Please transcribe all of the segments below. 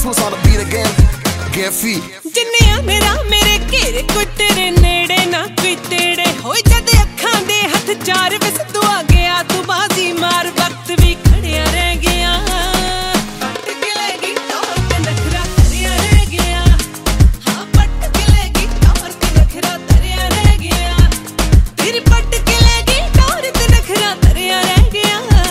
Swizz on the beat again. Get free. जिन्निया मेरा मेरे घेरे कोई तेरे नेड़े ना कोई तेड़े होए जद अखां दे हथ चार विस तू आ गया तू बाजी मार वक्त भी खड़िया रह गया पट के लेगी टौर ते नखरा तरिया रह गया हाँ पट के लेगी टौर ते नखरा तरिया रह गया तेरी पट के लेगी टौर ते नखरा तरिया रह गया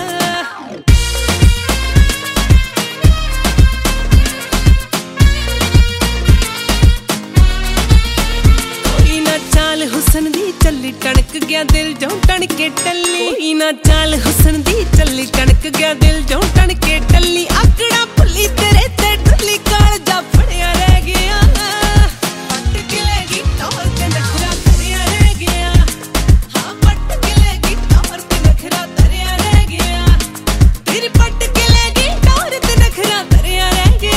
हुसन दी चली टणक गया दिल जो टणके टल्ली कोई ना चाल हुसन दी चली टणक गया दिल जो टणके टल्ली आकड़ा भुली तेरे ते टल्ली काल जा फड़िया रह गया पट के लेगी टौर ते नखरा तरिया रह गया हाँ पट के लेगी टौर ते नखरा तरिया रह गया तेरी पट के लेगी टौर ते नखरा तरिया रह गया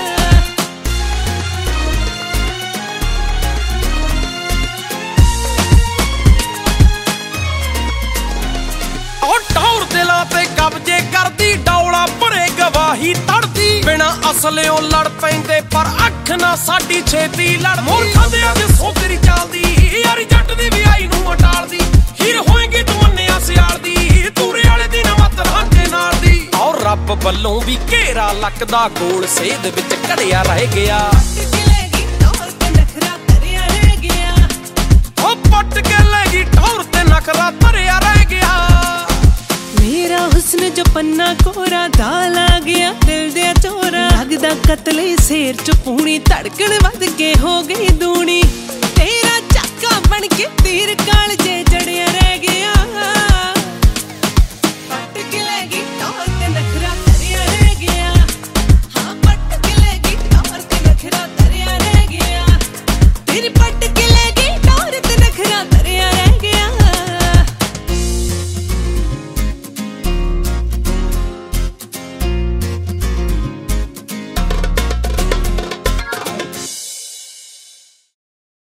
टौर दिलां ते कब्जे करदी डौला भरे गवाही तड़दी बिना असलियों लड़ पैंदे पर अख ना साडी छेती लड़ मूर्खां दे अज सोतरी चालदी यारी जट दी विआई नूं अटालदी हीर होएगी तू मन्निया सियाल दी तूरे वाले दी ना मत रांझे नाल दी और रब वल्लों भी घेरा लकदा गोल सेध विच घड़िया रह गया पट के लेगी टौर ते नखरा तरिया रह गया मेरा हुस्न जो पन्ना कोरा दाल आ गया दिल दे चोरा लगदा कतले शेर च पूनी धड़कन वध के हो गई दूनी तेरा चाका बन के तीर काल जे जड़िया रह